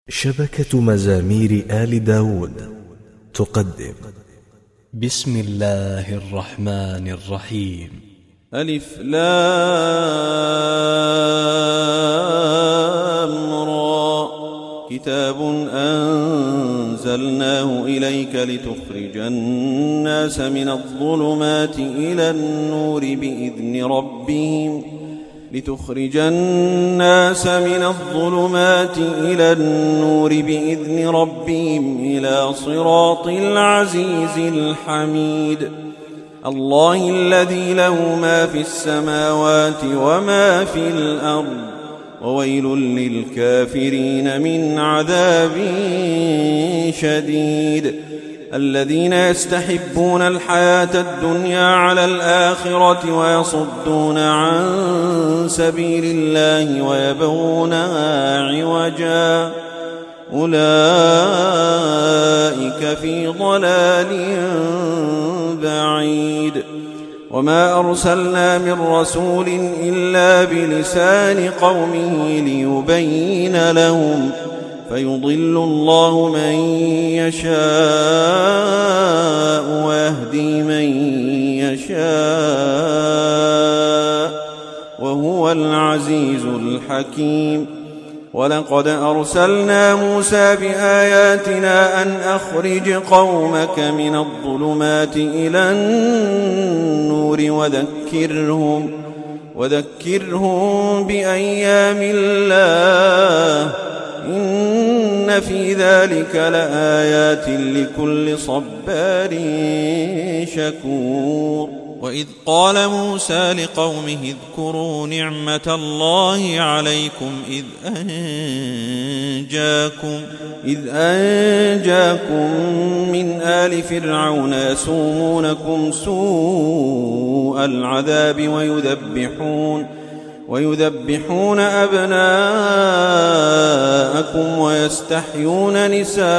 شبكة مزامير آل داود تقدم بسم الله الرحمن الرحيم. ألف لام را كتاب أنزلناه إليك لتخرج الناس من الظلمات إلى النور بإذن ربهم إلى صراط العزيز الحميد. الله الذي له ما في السماوات وما في الأرض وويل للكافرين من عذاب شديد. الذين يستحبون الحياة الدنيا على الآخرة ويصدون عن سبيل الله ويبغونها عوجا أولئك في ضلال بعيد. وما أرسلنا من رسول إلا بلسان قومه ليبين لهم فيضل الله من يشاء ويهدي من يشاء وهو العزيز الحكيم. ولقد أرسلنا موسى بآياتنا أن أخرج قومك من الظلمات إلى النور وذكرهم بأيام الله إن في ذلك لآيات لكل صبار شكور. وإذ قال موسى لقومه اذكروا نعمة الله عليكم إذ أنجاكم من آل فرعون يسومونكم سوء العذاب ويذبحون أبناءكم ويستحيون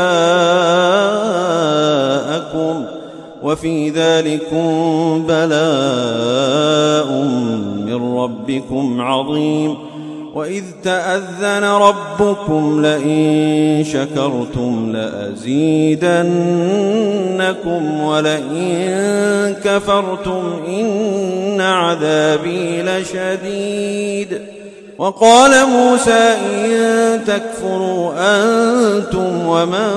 نساءكم وفي ذلكم بلاء من ربكم عظيم. وإذ تأذن ربكم لئن شكرتم لأزيدنكم ولئن كفرتم إن عذابي لشديد. وقال موسى إن تكفروا أنتم ومن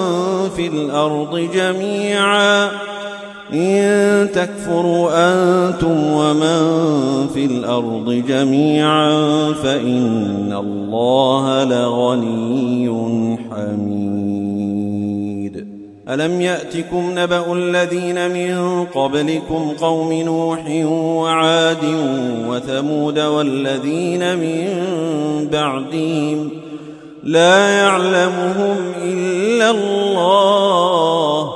في الأرض جميعا فإن الله لغني حميد. ألم يأتكم نبأ الذين من قبلكم قوم نوح وعاد وثمود والذين من بعدهم لا يعلمهم إلا الله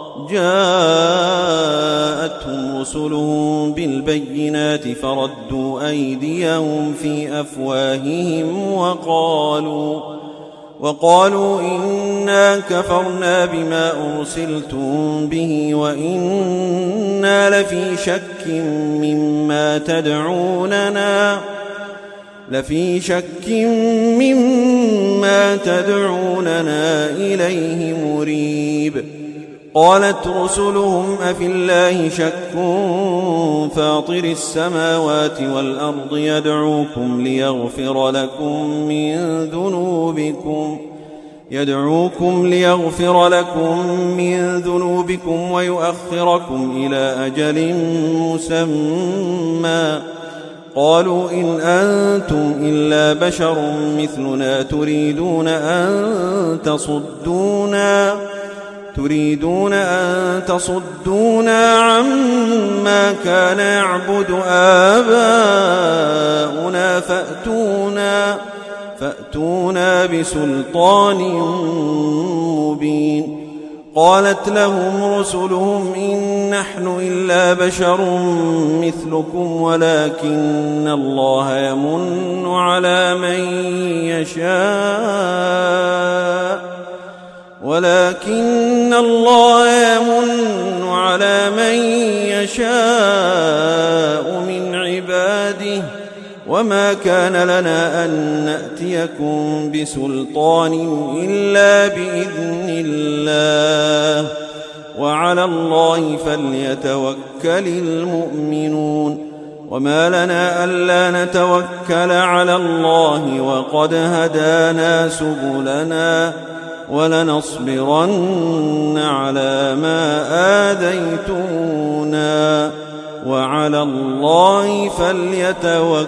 جاءتهم رسلهم بالبينات فردوا أيديهم في أفواههم وقالوا إنا كفرنا بما أرسلتم به وإنا لفي شك مما تدعوننا إليه مريب. قالت رسلهم أفي الله شك فاطر السماوات والأرض يدعوكم ليغفر لكم من ذنوبكم ويؤخركم إلى أجل مسمى. قالوا إن أنتم إلا بشر مثلنا تريدون أن تصدونا عما كان يعبد آباؤنا فأتونا بسلطان مبين. قالت لهم رسلهم إن نحن إلا بشر مثلكم ولكن الله يمن على من يشاء من عباده وما كان لنا أن نأتيكم بسلطان إلا بإذن الله وعلى الله فليتوكل المؤمنون وما لنا ألا نتوكل على الله وقد هدانا سبلنا ولنصبرن على ما آذيتمونا وعلى الله فليتوكل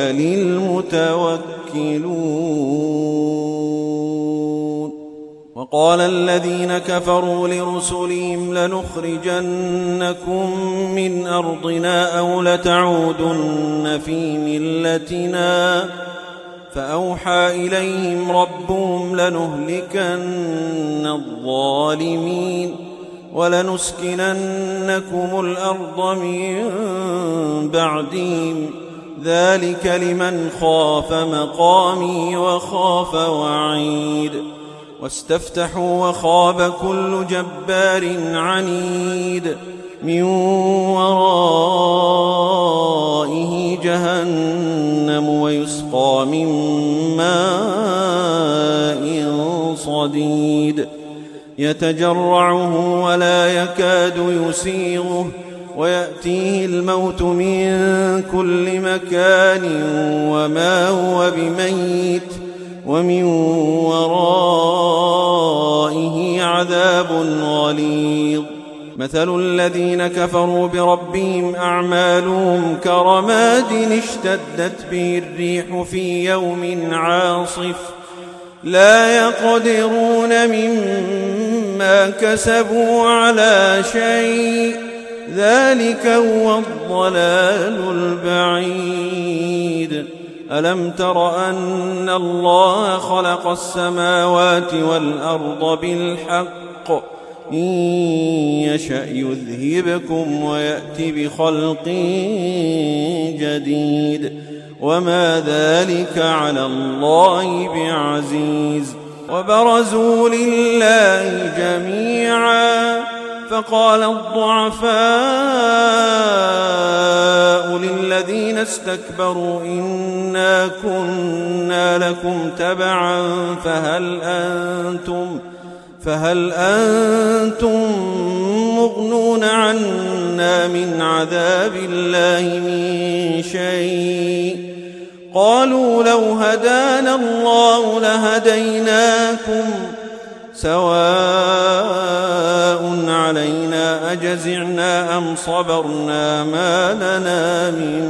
المتوكلون. وقال الذين كفروا لرسلهم لنخرجنكم من أرضنا أو لتعودن في ملتنا فأوحى إليهم ربهم لنهلكن الظالمين ولنسكننكم الأرض من بعدهم ذلك لمن خاف مقامي وخاف وعيد. واستفتحوا وخاب كل جبار عنيد من ورائه جهنم ويسقى من ماء صديد يتجرعه ولا يكاد يسيغه ويأتيه الموت من كل مكان وما هو بميت ومن ورائه عذاب غليظ. مثل الذين كفروا بربهم أعمالهم كرماد اشتدت به الريح في يوم عاصف لا يقدرون مما كسبوا على شيء ذلك هو الضلال البعيد. ألم تر أن الله خلق السماوات والأرض بالحق إن يشأ يذهبكم ويأتي بخلق جديد وما ذلك على الله بعزيز. وبرزوا لله جميعا فقال الضعفاء للذين استكبروا إنا كنا لكم تبعا فهل أنتم مغنون عنا من عذاب الله من شيء قالوا لو هدانا الله لهديناكم سواء علينا أجزعنا أم صبرنا ما لنا من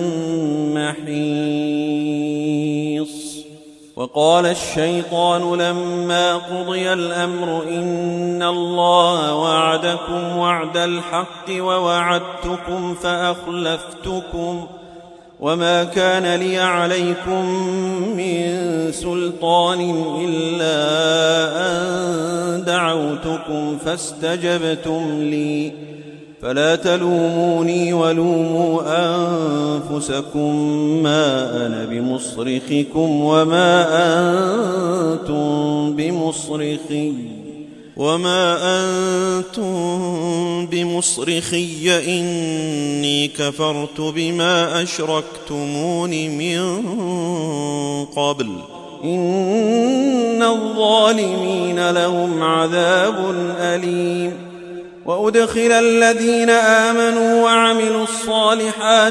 محيص. وقال الشيطان لما قضي الأمر إن الله وعدكم وعد الحق ووعدتكم فأخلفتكم وما كان لي عليكم من سلطان إلا أن دعوتكم فاستجبتم لي فلا تلوموني ولوموا أنفسكم ما أنا بمصرخكم وما أنتم بمصرخي إني كفرت بما أشركتمون من قبل إن الظالمين لهم عذاب أليم. وأدخل الذين آمنوا وعملوا الصالحات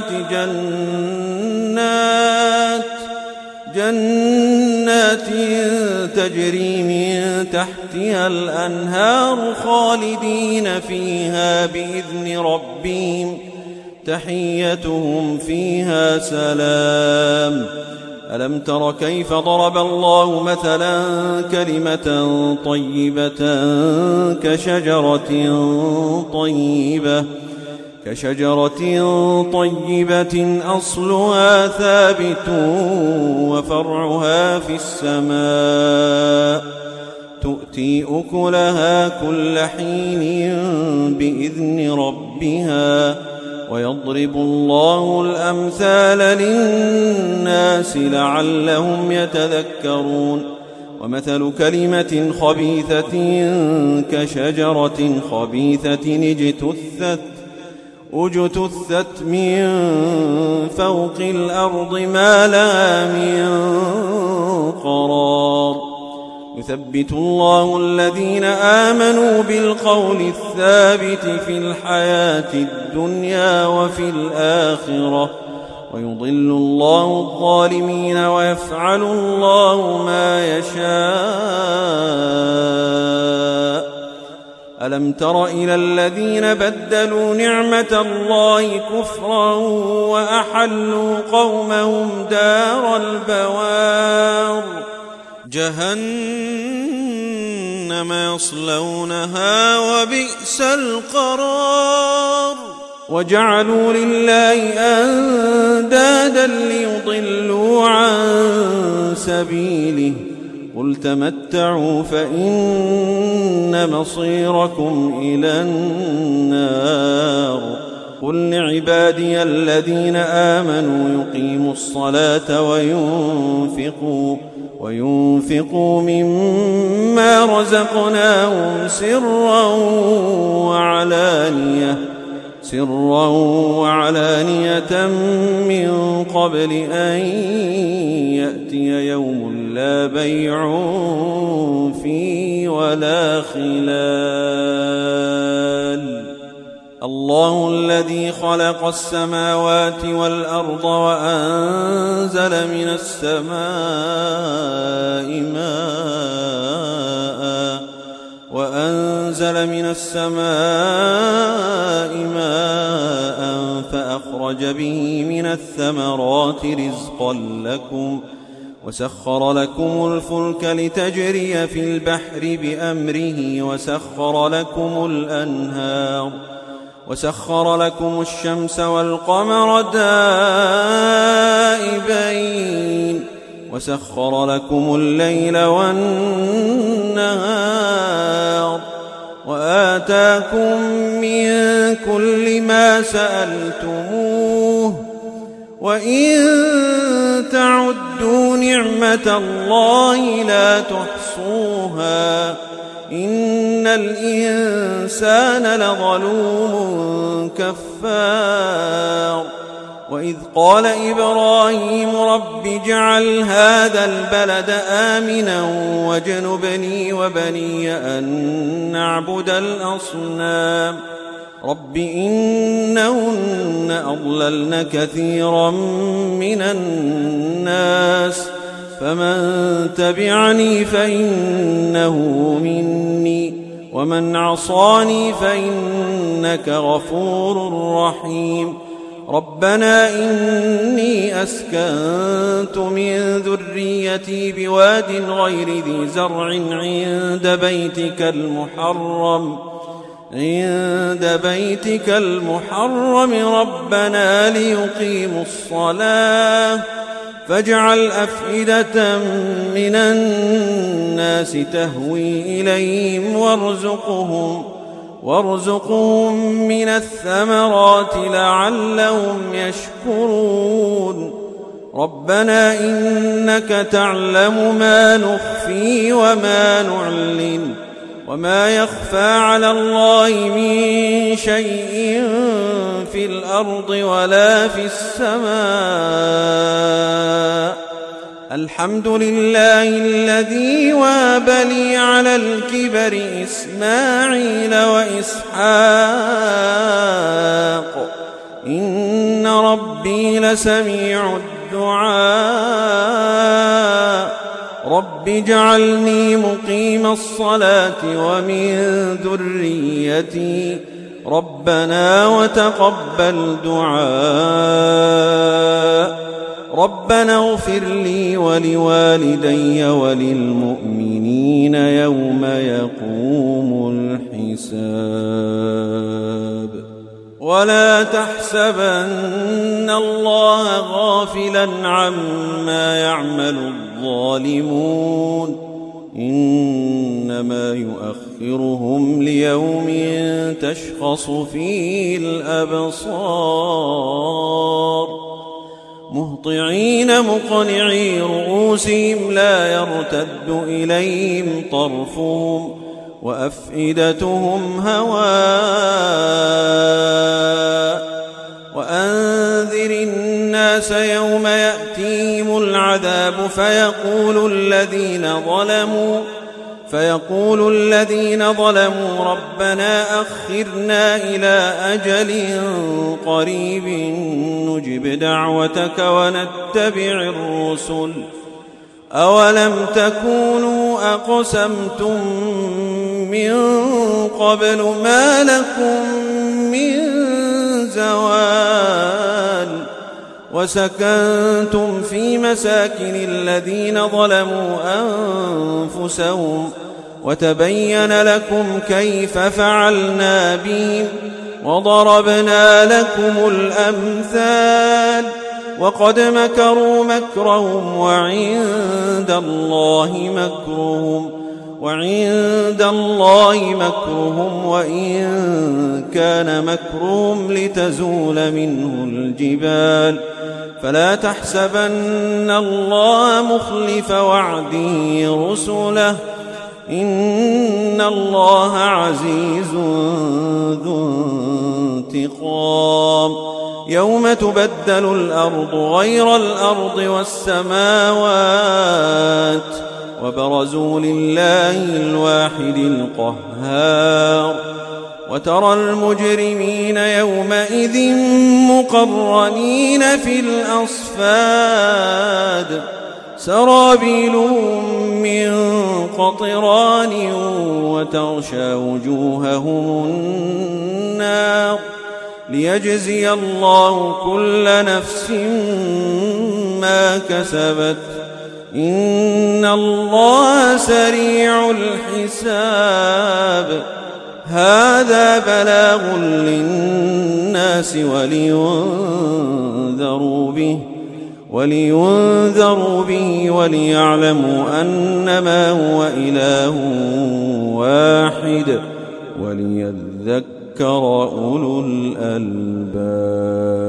جنات تجري من تحتها الأنهار خالدين فيها بإذن ربهم تحيتهم فيها سلام. ألم تر كيف ضرب الله مثلا كلمة طيبة كشجرة طيبة أصلها ثابت وفرعها في السماء تؤتي أكلها كل حين بإذن ربها ويضرب الله الأمثال للناس لعلهم يتذكرون. ومثل كلمة خبيثة كشجرة خبيثة اجتثت اجتثت من فوق الأرض ما لها من قرار يثبت الله الذين آمنوا بالقول الثابت في الحياة الدنيا وفي الآخرة ويضل الله الظالمين ويفعل الله ما يشاء. ألم تر إلى الذين بدلوا نعمة الله كفرا وأحلوا قومهم دار البوار جهنم يصلونها وبئس القرار وجعلوا لله أندادا ليضلوا عن سبيله قل تمتعوا فإن مصيركم إلى النار قل لعبادي الذين آمنوا يقيموا الصلاة وينفقوا مما رزقناهم سرا وعلانية من قبل أن يأتي يوم لا بيع فيه ولا خلال. الله الذي خلق السماوات والأرض وأنزل من السماء ماء فأخرج به من الثمرات رزقا لكم وسخر لكم الفلك لتجري في البحر بأمره وسخر لكم الشمس والقمر دائبين وسخر لكم الليل والنهار وآتاكم من كل ما سألتموه وإن تعدوا نعمة الله لا تحصوها إن الإنسان لظلوم كفار. وإذ قال إبراهيم رب اجعل هذا البلد آمنا واجنبني وبني أن نعبد الأصنام رب إنهن أضللن كثيرا من الناس فمن تبعني فإنه مني ومن عصاني فإنك غفور رحيم. ربنا إني أسكنت من ذريتي بواد غير ذي زرع عند بيتك المحرم ربنا ليقيموا الصلاة فاجعل أفئدة من الناس تهوي إليهم وارزقهم من الثمرات لعلهم يشكرون. ربنا إنك تعلم ما نخفي وما نعلن وما يخفى على الله من شيء في الأرض ولا في السماء. الحمد لله الذي وهب لي على الكبر إسماعيل وإسحاق إن ربي لسميع الدعاء. رب اجعلني مقيم الصلاة ومن ذريتي ربنا وتقبل دعاء. ربنا اغفر لي ولوالدي وللمؤمنين يوم يقوم الحساب. ولا تحسبن الله غافلا عما يعمل الظالمون إنما يؤخرهم ليوم تشخص فيه الأبصار مهطعين مقنعي رؤوسهم لا يرتد إليهم طرفهم وأفئدتهم هواء وأنذر الناس يوم يأتيهم العذاب فيقول الذين ظلموا ربنا أخرنا إلى أجل قريب نجب دعوتك ونتبع الرسل أولم تكونوا أقسمتم من قبل ما لكم من زوال وسكنتم في مساكن الذين ظلموا أنفسهم وتبين لكم كيف فعلنا بهم وضربنا لكم الأمثال وقد مكروا مكرهم وعند الله مكرهم وإن كان مكرهم لتزول منه الجبال فلا تحسبن الله مخلف وعده رسله إن الله عزيز ذو انتقام يوم تبدل الأرض غير الأرض والسماوات وبرزوا لله الواحد القهار وترى المجرمين يومئذ مقرنين في الأصفاد سرابيلهم من قطران وتغشى وجوههم النار ليجزي الله كل نفس ما كسبت إن الله سريع الحساب هذا بلاغ للناس ولينذروا به وليعلموا أنما هو إله واحد وليذكر أولو الألباب.